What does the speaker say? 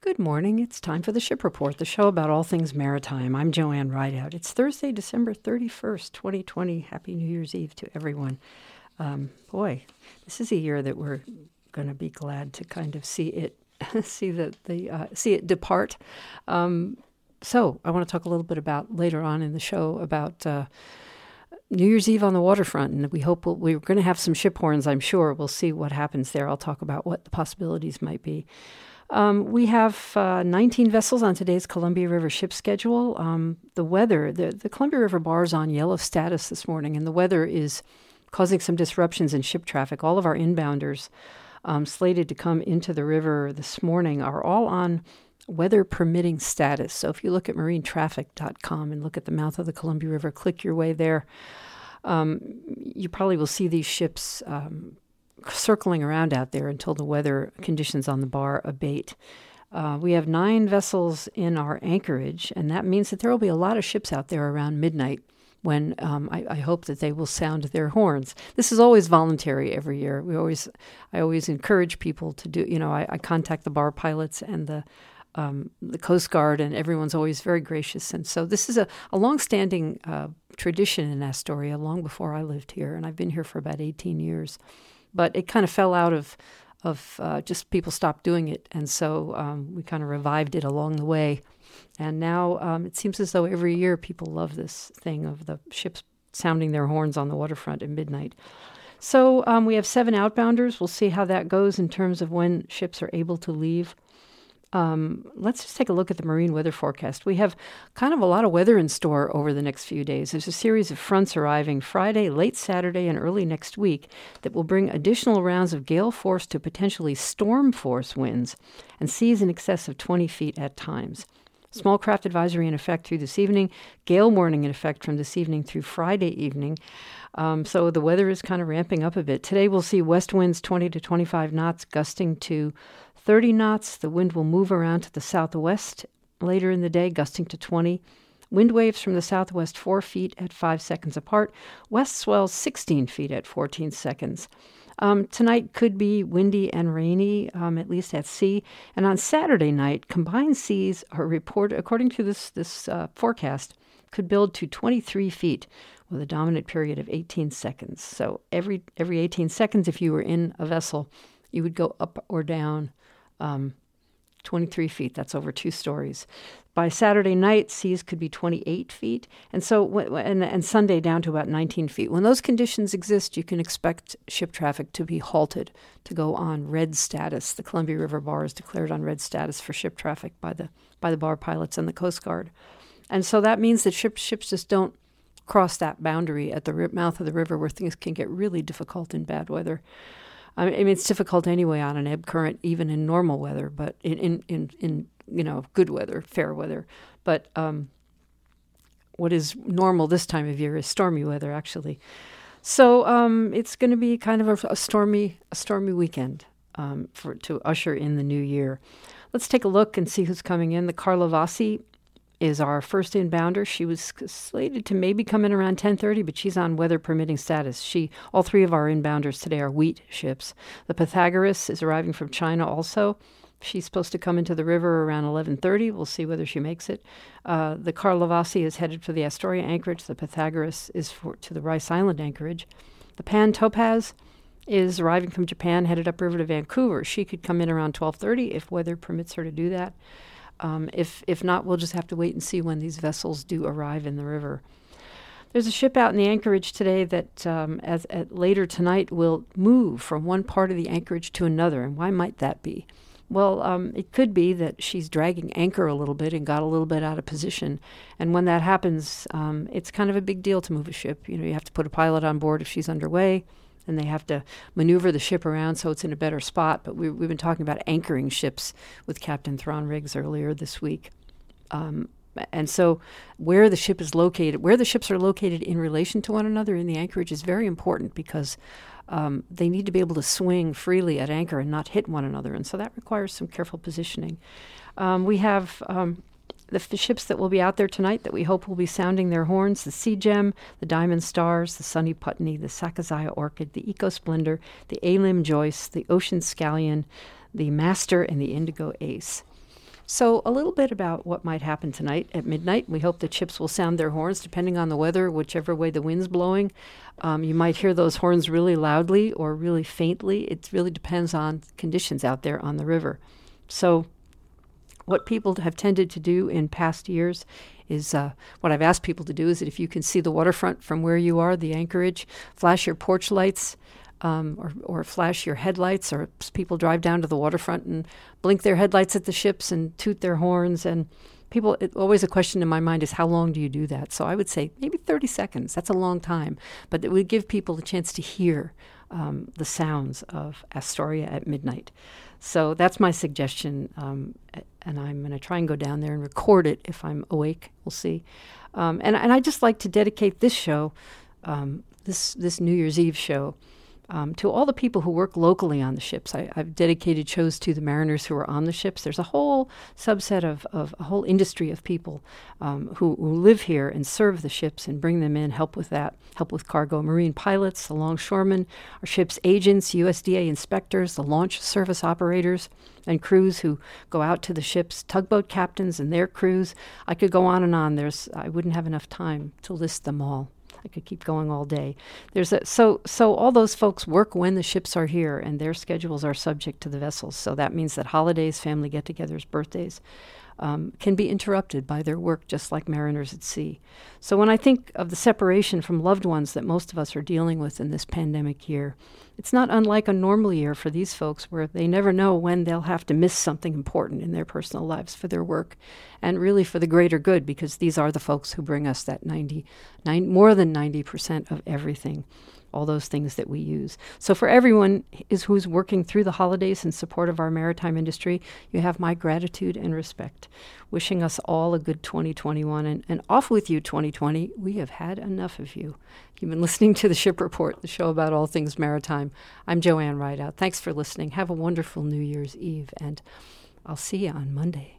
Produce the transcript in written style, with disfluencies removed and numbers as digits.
Good morning. It's time for the Ship Report, the show about all things maritime. I'm Joanne Rideout. It's Thursday, December 31st, 2020. Happy New Year's Eve to everyone. Boy, this is a year that we're going to be glad to kind of see it, see it depart. So I want to talk a little bit about later on in the show about New Year's Eve on the waterfront, and we hope we're going to have some ship horns, I'm sure. We'll see what happens there. I'll talk about what the possibilities might be. We have 19 vessels on today's Columbia River ship schedule. The weather, the Columbia River bar is on yellow status this morning, and the weather is causing some disruptions in ship traffic. All of our inbounders slated to come into the river this morning are all on weather permitting status. So if you look at marinetraffic.com and look at the mouth of the Columbia River, click your way there, you probably will see these ships circling around out there until the weather conditions on the bar abate. We have 9 vessels in our anchorage, and that means that there will be a lot of ships out there around midnight when I hope that they will sound their horns. This is always voluntary every year. I always encourage people to do, I contact the bar pilots and the Coast Guard, and everyone's always very gracious. And so this is a longstanding tradition in Astoria, long before I lived here, and I've been here for about 18 years. But it kind of fell out of just people stopped doing it, and so we kind of revived it along the way. And now it seems as though every year people love this thing of the ships sounding their horns on the waterfront at midnight. So we have 7 outbounders. We'll see how that goes in terms of when ships are able to leave. Let's just take a look at the marine weather forecast. We have kind of a lot of weather in store over the next few days. There's a series of fronts arriving Friday, late Saturday, and early next week that will bring additional rounds of gale force to potentially storm force winds and seas in excess of 20 feet at times. Small craft advisory in effect through this evening, gale warning in effect from this evening through Friday evening. So the weather is kind of ramping up a bit. Today we'll see west winds 20 to 25 knots, gusting to 30 knots. The wind will move around to the southwest later in the day, gusting to 20. Wind waves from the southwest 4 feet at 5 seconds apart. West swells 16 feet at 14 seconds. Tonight could be windy and rainy, at least at sea. And on Saturday night, combined seas are reported, according to this forecast, could build to 23 feet with a dominant period of 18 seconds. So every 18 seconds, if you were in a vessel, you would go up or down 23 feet. That's over 2 stories. By Saturday night, seas could be 28 feet, and Sunday down to about 19 feet. When those conditions exist, you can expect ship traffic to be halted, to go on red status. The Columbia River Bar is declared on red status for ship traffic by the bar pilots and the Coast Guard. And so that means that ships just don't cross that boundary at the mouth of the river where things can get really difficult in bad weather. I mean, it's difficult anyway on an ebb current, even in normal weather, but in good weather, fair weather. But what is normal this time of year is stormy weather, actually. So it's going to be kind of a stormy weekend to usher in the new year. Let's take a look and see who's coming in. The Karlovasi is our first inbounder. She was slated to maybe come in around 10:30, but she's on weather permitting status. All 3 of our inbounders today are wheat ships. The Pythagoras is arriving from China also. She's supposed to come into the river around 11:30. We'll see whether she makes it. The Karlovasi is headed for the Astoria anchorage. The Pythagoras is to the Rice Island anchorage. The Pan Topaz is arriving from Japan, headed upriver to Vancouver. She could come in around 12:30 if weather permits her to do that. If not, we'll just have to wait and see when these vessels do arrive in the river. There's a ship out in the anchorage today that later tonight will move from one part of the anchorage to another. And why might that be? Well, it could be that she's dragging anchor a little bit and got a little bit out of position. And when that happens, it's kind of a big deal to move a ship. You have to put a pilot on board if she's underway, and they have to maneuver the ship around so it's in a better spot. But we've been talking about anchoring ships with Captain Thron Riggs earlier this week. And so where the ships are located in relation to one another in the anchorage is very important because they need to be able to swing freely at anchor and not hit one another. And so that requires some careful positioning. We have the ships that will be out there tonight that we hope will be sounding their horns: the Sea Gem, the Diamond Stars, the Sunny Putney, the Sakazaya Orchid, the Eco Splendor, the Alim Joyce, the Ocean Scallion, the Master, and the Indigo Ace. So, a little bit about what might happen tonight at midnight. We hope the ships will sound their horns depending on the weather, whichever way the wind's blowing. You might hear those horns really loudly or really faintly. It really depends on conditions out there on the river. So, what people have tended to do in past years is what I've asked people to do is that if you can see the waterfront from where you are, the anchorage, flash your porch lights. Or flash your headlights, or people drive down to the waterfront and blink their headlights at the ships and toot their horns. And people, always a question in my mind is, how long do you do that? So I would say maybe 30 seconds. That's a long time. But it would give people a chance to hear the sounds of Astoria at midnight. So that's my suggestion. And I'm going to try and go down there and record it if I'm awake. We'll see. And I'd just like to dedicate this show, this New Year's Eve show, to all the people who work locally on the ships. I've dedicated shows to the mariners who are on the ships. There's a whole subset of a whole industry of people who live here and serve the ships and bring them in, help with that, help with cargo. Marine pilots, the longshoremen, our ship's agents, USDA inspectors, the launch service operators and crews who go out to the ships, tugboat captains and their crews. I could go on and on. I wouldn't have enough time to list them all. I could keep going all day. So all those folks work when the ships are here, and their schedules are subject to the vessels. So that means that holidays, family get-togethers, birthdays can be interrupted by their work, just like mariners at sea. So when I think of the separation from loved ones that most of us are dealing with in this pandemic year, it's not unlike a normal year for these folks, where they never know when they'll have to miss something important in their personal lives for their work, and really for the greater good, because these are the folks who bring us that more than 90% of everything, all those things that we use. So for everyone who's working through the holidays in support of our maritime industry, you have my gratitude and respect. Wishing us all a good 2021, and off with you 2020. We have had enough of you. You've been listening to The Ship Report, the show about all things maritime. I'm Joanne Rideout. Thanks for listening. Have a wonderful New Year's Eve, and I'll see you on Monday.